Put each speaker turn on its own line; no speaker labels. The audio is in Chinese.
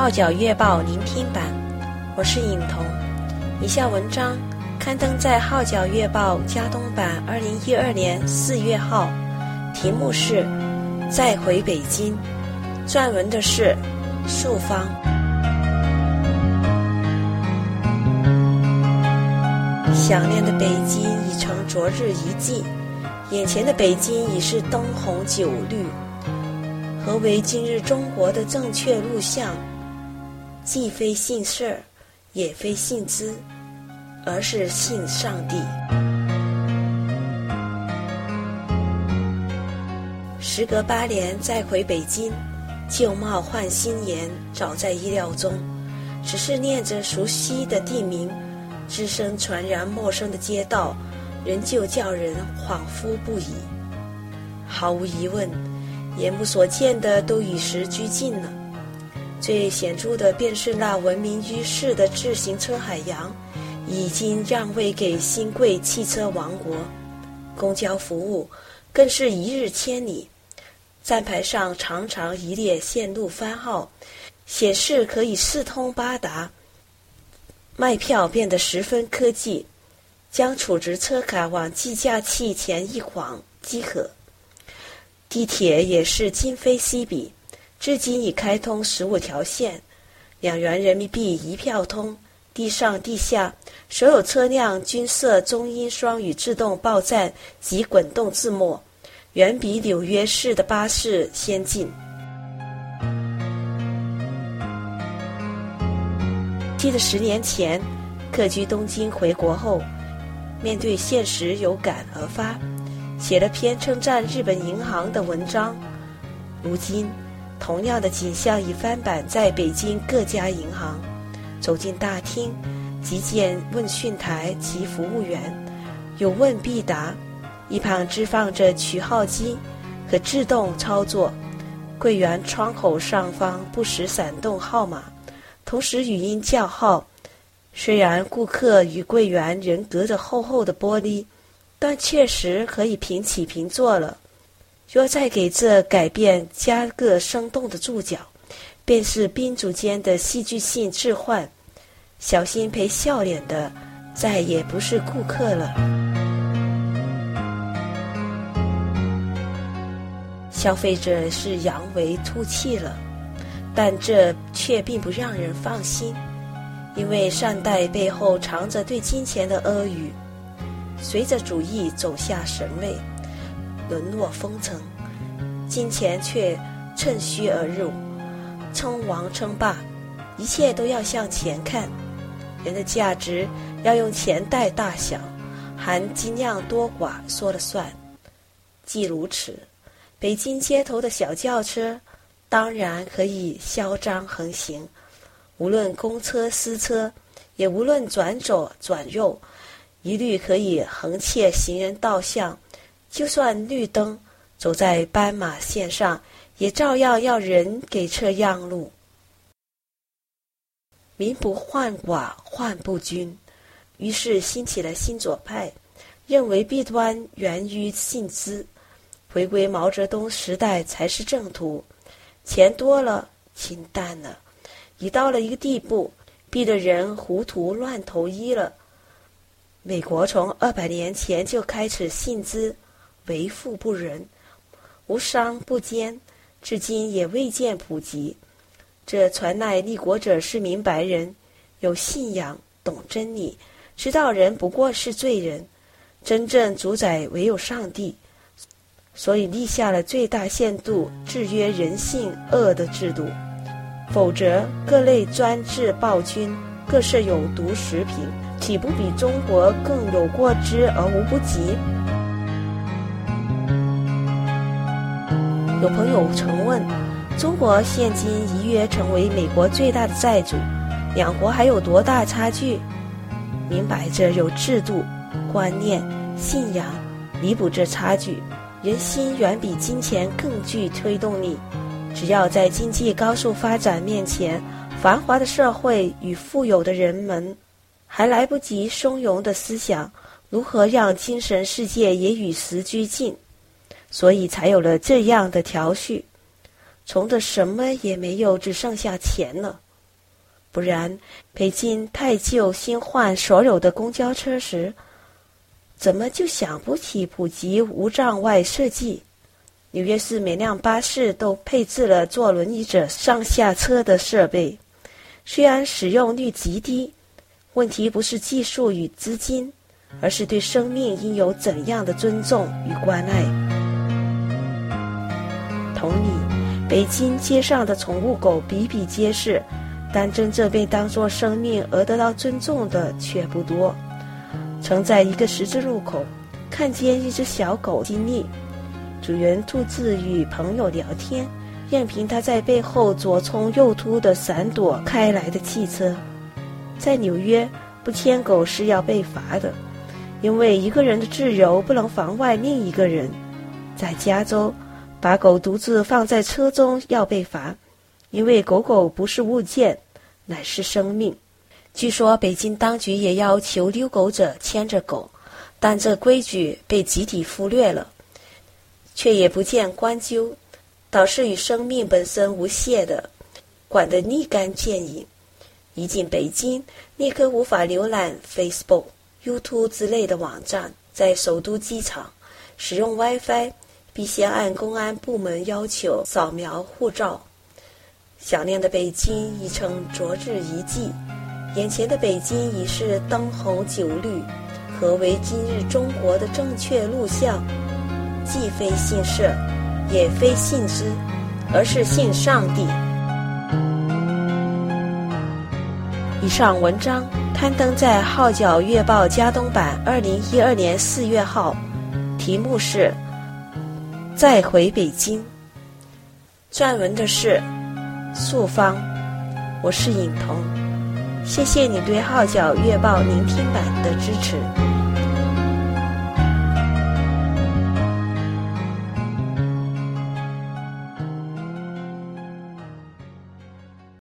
号角月报聆听版，我是颖彤。以下文章刊登在号角月报加东版2012年4月号，题目是再回北京，撰文的是素芳。想念的北京已成昨日一季，眼前的北京已是灯红酒绿。何为今日中国的正确路向？既非信事儿，也非信资，而是信上帝。时隔8年再回北京，旧貌换新颜，早在意料中。只是念着熟悉的地名，只身传然陌生的街道，仍旧叫人恍惚不已。毫无疑问，眼目所见的都与时俱进了。最显著的便是那闻名于世的自行车海洋，已经让位给新贵汽车王国。公交服务更是一日千里，站牌上常常一列线路番号，显示可以四通八达。卖票变得十分科技，将储值车卡往计价器前一晃即可。地铁也是今非昔比，至今已开通15条线，2元人民币一票通，地上地下所有车辆均设中英双语自动报站及滚动字幕，远比纽约市的巴士先进。记得10年前客居东京回国后，面对现实有感而发，写了篇称赞日本银行的文章。如今同样的景象已翻版在北京各家银行。走进大厅，即见问讯台及服务员，有问必答，一旁置放着取号机，可自动操作。柜员窗口上方不时闪动号码，同时语音叫号。虽然顾客与柜员仍隔着厚厚的玻璃，但确实可以平起平坐了。若再给这改变加个生动的注脚，便是宾主间的戏剧性置换。小心陪笑脸的再也不是顾客了。消费者是扬眉吐气了，但这却并不让人放心，因为善待背后藏着对金钱的阿谀。随着主义走下神位，沦落风尘，金钱却趁虚而入，称王称霸，一切都要向钱看。人的价值要用钱袋大小，含金量多寡说了算。既如此，北京街头的小轿车当然可以嚣张横行，无论公车私车，也无论转左转右，一律可以横切行人道向。就算绿灯，走在斑马线上，也照样要人给车让路。民不患寡，患不均，于是兴起了新左派，认为弊端源于信资，回归毛泽东时代才是正途。钱多了，清淡了，已到了一个地步，逼得人糊涂乱投医了。美国从200年前就开始信资，为富不仁，无商不奸，至今也未见普及。这传乃立国者是明白人，有信仰，懂真理，知道人不过是罪人，真正主宰唯有上帝，所以立下了最大限度制约人性恶的制度。否则各类专制暴君各设有毒食品，岂不比中国更有过之而无不及？有朋友曾问，中国现今一跃成为美国最大的债主，两国还有多大差距？明摆着有制度、观念、信仰弥补这差距。人心远比金钱更具推动力，只要在经济高速发展面前，繁华的社会与富有的人们还来不及松容的思想，如何让精神世界也与时俱进？所以才有了这样的条序。穷的什么也没有，只剩下钱了。 不然北京太旧新换所有的公交车时，怎么就想不起普及无障碍设计？纽约市每辆巴士都配置了坐轮椅者上下车的设备，虽然使用率极低，问题不是技术与资金，而是对生命应有怎样的尊重与关爱。同理，北京街上的宠物狗比比皆是，但真正被当作生命而得到尊重的却不多。曾在一个十字路口看见一只小狗经历，主人独自与朋友聊天，任凭它在背后左冲右突地闪躲开来的汽车。在纽约，不牵狗是要被罚的，因为一个人的自由不能妨碍另一个人。在加州，把狗独自放在车中要被罚，因为狗狗不是物件，乃是生命。据说北京当局也要求遛狗者牵着狗，但这规矩被集体忽略了，却也不见关究，倒是与生命本身无懈的，管得立竿见影。一进北京，立刻无法浏览 Facebook、YouTube 之类的网站。在首都机场使用 WiFi， 必先按公安部门要求扫描护照。想念的北京已成昨日遗迹，眼前的北京已是灯红酒绿。何为今日中国的正确路向？既非信社，也非信之，而是信上帝。以上文章刊登在《号角月报》加东版2012年4月号，题目是《再回北京》。撰文的是素芳，我是颖彤。谢谢你对《号角月报》聆听版的支持。